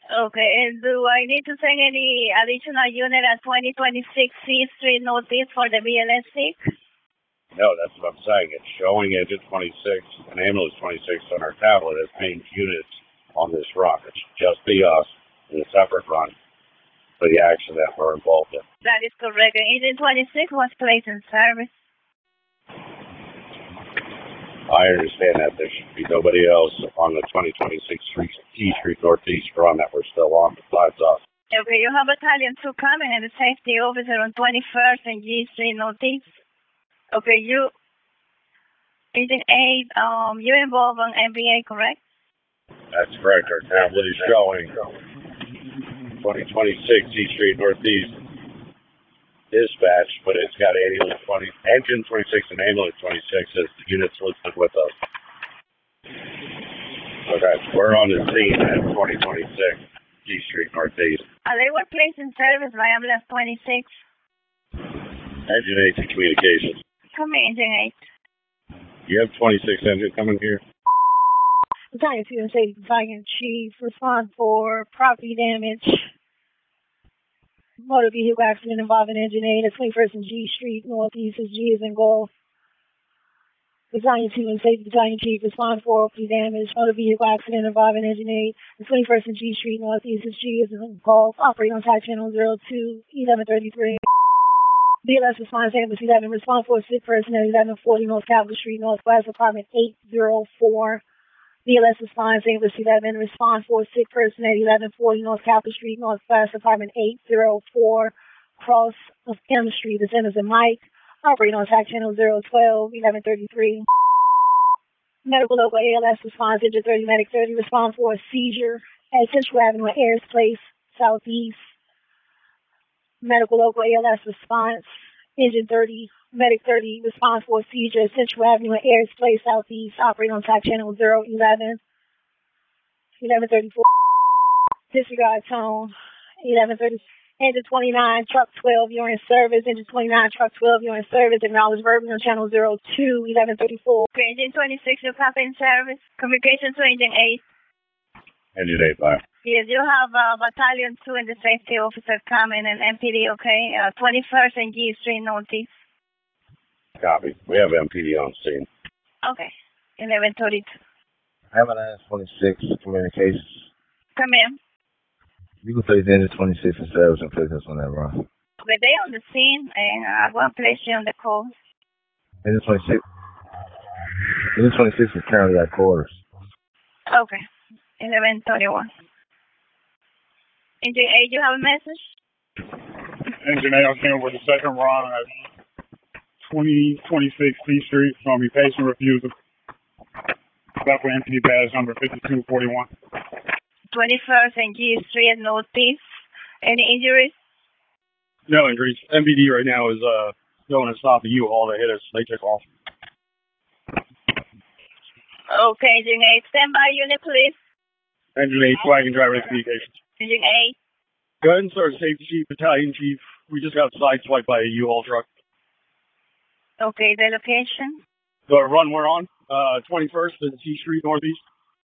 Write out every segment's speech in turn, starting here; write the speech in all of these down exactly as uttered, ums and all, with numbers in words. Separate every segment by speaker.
Speaker 1: Okay, and do I need to send any additional unit at twenty twenty-six C Street Northeast for the B L S sick?
Speaker 2: No, that's what I'm saying. It's showing Engine twenty-six and Ambulance twenty-six on our tablet as being units on this run. It's just be us in a separate run for the action that we're involved in.
Speaker 1: That is correct. Engine twenty-six was placed in service.
Speaker 2: I understand that there should be nobody else on the twenty twenty-six T Street Northeast run that we're still on besides us.
Speaker 1: Okay, you have Battalion two coming and the safety officer on twenty-first and G Street Northeast. Okay, you, Agent eight, um, you're involved on M B A, correct?
Speaker 2: That's correct. Our tablet is showing twenty twenty-six T Street Northeast dispatch, but it's got ambulance twenty, Engine twenty-six and Ambulance twenty-six as the units listed with us. Okay, we're on the scene at twenty twenty-six T Street Northeast.
Speaker 1: Uh, they were placed in service by Ambulance twenty-six.
Speaker 2: Engine eight to communications.
Speaker 1: Come in, Engine eight.
Speaker 2: You have twenty-six engine coming here?
Speaker 3: Battalion two and Safety Battalion Chief, respond for property damage, motor vehicle accident involving Engine eight at twenty-first and G Street Northeast as G is in Gulf. Battalion two and Safety Battalion Chief, respond for property damage, motor vehicle accident involving Engine eight at twenty-first and G Street Northeast as G is in Gulf. Operate on Type Channel zero two, eleven thirty-three. B L S response ambulance eleven, respond for sick person at eleven forty North Capitol Street, Northwest, apartment eight oh four. B L S response ambulance eleven, respond for sick person at eleven forty North Capitol Street, Northwest, apartment eight oh four, cross of M Street, the Simmons and Mike. Operate on Type Channel zero twelve, eleven thirty-three. Medical local A L S response, Engine thirty, Medic thirty, respond for a seizure at Central Avenue at Ayers Place, Southeast. Medical local A L S response, Engine thirty, Medic thirty, response for a seizure at Central Avenue at Ayers Place, Southeast. Operate on Type Channel zero eleven, eleven thirty-four. Disregard tone, eleven thirty. Engine twenty-nine, Truck twelve, you're in service. Engine twenty-nine, Truck twelve, you're in service. Acknowledge verbally on Channel zero two, eleven thirty-four.
Speaker 1: Okay, Engine twenty-six, you're copy in service. Communication to Engine eight.
Speaker 2: Engine eight, bye.
Speaker 1: Yes, you have uh, Battalion two and the safety officer coming and M P D, okay? Uh, twenty-first and G Street Northeast.
Speaker 2: Copy. We have M P D on scene.
Speaker 1: Okay, eleven thirty-two.
Speaker 4: Ambulance twenty-six, communications.
Speaker 1: Come in.
Speaker 4: You can place Engine twenty-six in service and place us on that run.
Speaker 1: Okay, they on the scene and I'm going to place you on the call.
Speaker 4: Engine twenty-six. Engine twenty-six is currently at quarters.
Speaker 1: Okay, eleven thirty-one. Engine eight, you have a message?
Speaker 5: Engine eight, I'm here with the second run at twenty twenty-six C Street. It's going to be patient refusal. Back with M P D badge number fifty-two forty-one.
Speaker 1: twenty-first and G Street Northeast. Any injuries?
Speaker 5: No injuries. M P D right now is uh going to stop the U-Haul that hit us. They took off.
Speaker 1: Okay, Engine eight, stand by unit, please.
Speaker 5: Engine eight, flag and driver communications.
Speaker 1: Engine eight.
Speaker 5: Go ahead and start safety chief, battalion chief. We just got sideswiped by a U-Haul truck.
Speaker 1: Okay, the location?
Speaker 5: The run we're on, uh, twenty-first and T Street Northeast.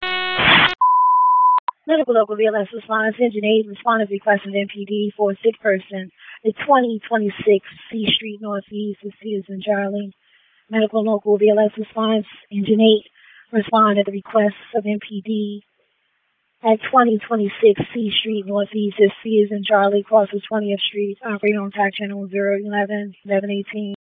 Speaker 3: Medical local B L S response, Engine eight, responders requested M P D for a sick person at twenty twenty-six C Street Northeast with Citizen Charlie. Medical local B L S response, Engine eight, respond at the request of M P D at twenty twenty-six C Street Northeast as Citizen Charlie crosses twentieth Street, operating on Type Channel zero eleven, eleven eighteen.